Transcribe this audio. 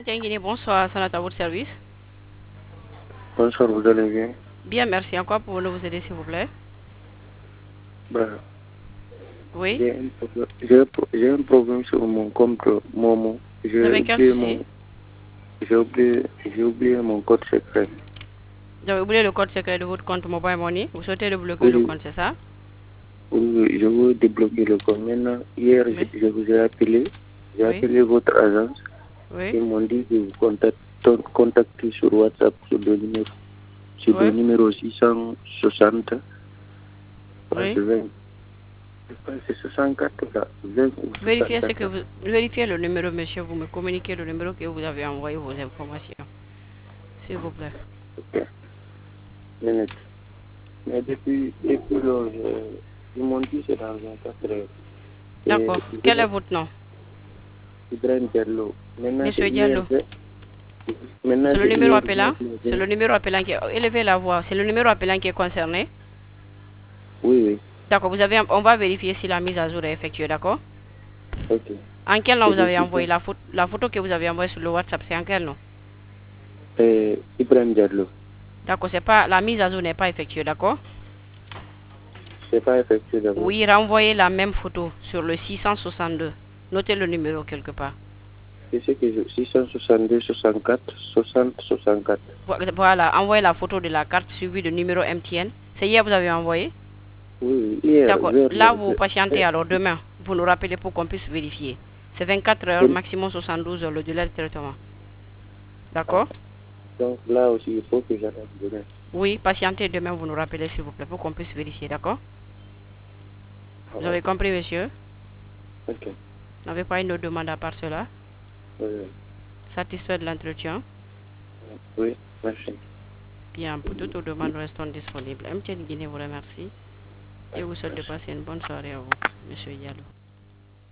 Guinée, bonsoir, Sanat à votre service. Bonsoir, vous allez bien? Bien, merci. En quoi pouvons-nous vous aider, s'il vous plaît? Bah, Oui. j'ai un problème sur mon compte Momo. Vous J'ai avez quel oublié souci? mon, j'ai oublié mon code secret. Vous avez oublié le code secret de votre compte Mobile Money. Vous souhaitez débloquer le Oui, compte, c'est ça? oui, je veux débloquer le compte. Maintenant, hier, Oui. je vous ai appelé. J'ai Oui. appelé votre agence. Oui. Ils m'ont dit de vous contacter sur WhatsApp sur le Oui. numéro 660. Oui. C'est 64 là, 20 ou Vérifiez 64. vérifiez le numéro, monsieur. Vous me communiquez le numéro que vous avez envoyé vos informations, s'il vous plaît. Ok, minute. Mais depuis lors, ils m'ont dit c'est dans un cadre. Et D'accord. Quel est votre nom? Ibrahim Diallo. Maintenant, c'est Monsieur hier. Diallo. Maintenant, C'est le c'est numéro hier. appelant? C'est le numéro appelant qui est... Élevez la voix. C'est le numéro appelant qui est concerné? Oui, oui. D'accord. On va vérifier si la mise à jour est effectuée, d'accord? Ok. En quel nom C'est vous le avez envoyé 600. la photo que vous avez envoyée sur le WhatsApp, c'est en quel nom? Ibrahim Diallo. D'accord, c'est pas la mise à jour n'est pas effectuée, d'accord? C'est pas effectué d'abord. Oui, renvoyez la même photo sur le 662. Notez le numéro quelque part. C'est ce que 662, 64, 60, 64. Voilà, envoyez la photo de la carte suivie de numéro MTN. C'est hier que vous avez envoyé? Oui, oui. Hier, D'accord. vers Là, le. vous patientez alors demain. Vous nous rappelez pour qu'on puisse vérifier. C'est 24 heures, maximum 72 heures le délai de traitement. Ah, D'accord? donc là aussi, il faut que j'attende demain. Oui, patientez demain, vous nous rappelez s'il vous plaît pour qu'on puisse vérifier, d'accord? Ah, Vous avez ok. compris, monsieur? Ok. Vous n'avez pas une autre demande à part cela? Oui, oui. Satisfait de l'entretien? Oui, merci. Bien, pour toutes vos demandes, restons disponibles. MTN Guinée vous remercie et vous souhaite de Merci. passer une bonne soirée à vous, monsieur Diallo.